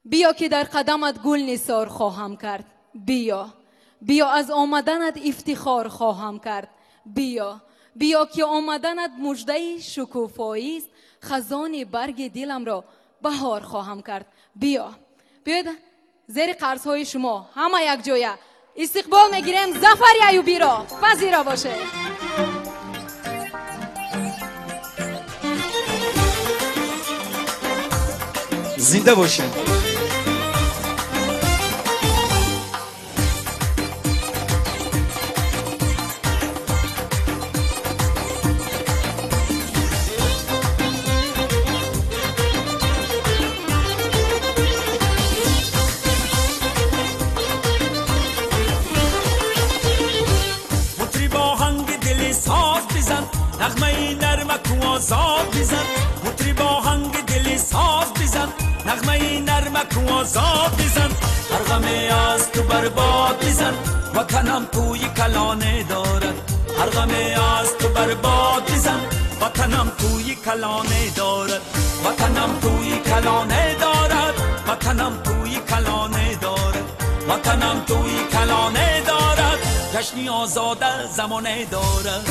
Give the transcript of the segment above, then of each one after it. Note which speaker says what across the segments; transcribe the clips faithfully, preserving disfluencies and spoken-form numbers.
Speaker 1: بیا که در قدمت گل نثار خواهم کرد. بیا بیا از آمدنت افتخار خواهم کرد. بیا بیا که آمدنت مژده شکوفایی است، خزان برگ دلم را بهار خواهم کرد. بیا بیاید زیر قرصهای شما همه یک جایه استقبال میگیریم ظفر ایوبی را. پذیرا باشه.
Speaker 2: زنده باشه.
Speaker 3: نغمه نرمک و آزاد بزن، مطری با هنگ دلی ساز بزن، نغمه نرمک و آزاد بزن، هر غمی از تو برباد بزن، وطنم توی کلانه دارد، هر غمی از تو برباد بزن، وطنم توی کلانه دارد، وطنم توی کلانه دارد، وطنم توی کلانه دارد، وطنم توی کلانه دارد، جشنی آزاده زمانه دارد.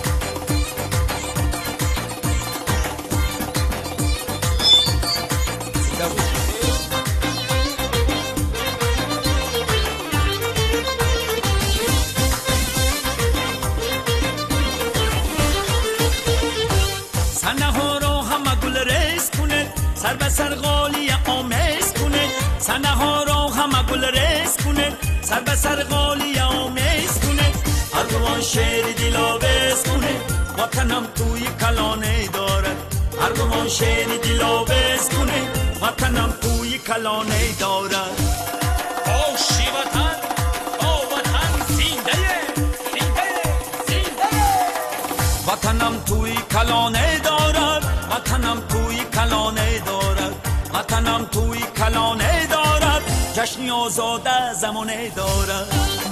Speaker 3: سنه ها را همه گل ریز کنه، سر به سر غالی آمیز کنه، سنه ها را همه گل ریز کنه، سر به سر غالی آمیز کنه، اردوان شیر دل آویز کنه، وطنم توی کلانه دارد، اردوان شیر دل آویز کنه، وطنم توی کلانه دارد. آشی وطن با وطن زنده زنده زنده، وطنم توی کلانه دارد، وطنم توی کلانه دارد، وطنم توی کلانه دارد، جشنی آزاده زمانه دارد.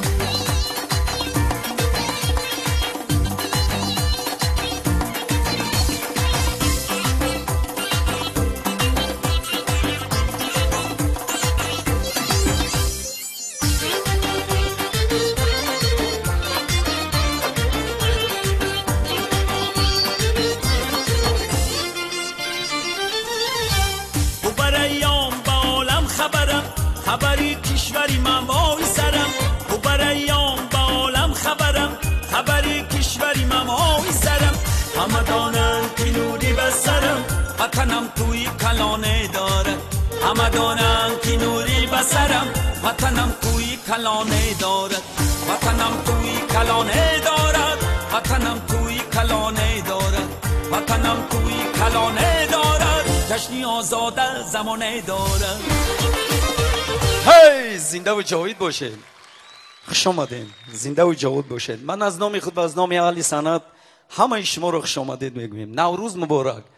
Speaker 3: خبری کشوری من وای سرم، و برایام با عالم خبرم، خبری کشوری من وای سرم، همه دانن که نوری بسرم، وطنم توی کلانه دارد، همه دانن که نوری بسرم، وطنم توی کلانه دارد، وطنم توی کلانه دارد، وطنم توی کلانه دارد، وطنم توی کلانه دارد، جشنی آزاده زمانه دارد.
Speaker 2: هی زنده و جاوید باشید. خوش آمدین. زنده و جاوید باشید. من از نام خود و از نام اهل صنعت همه شما رو خوش آمدید میگویم. نوروز مبارک.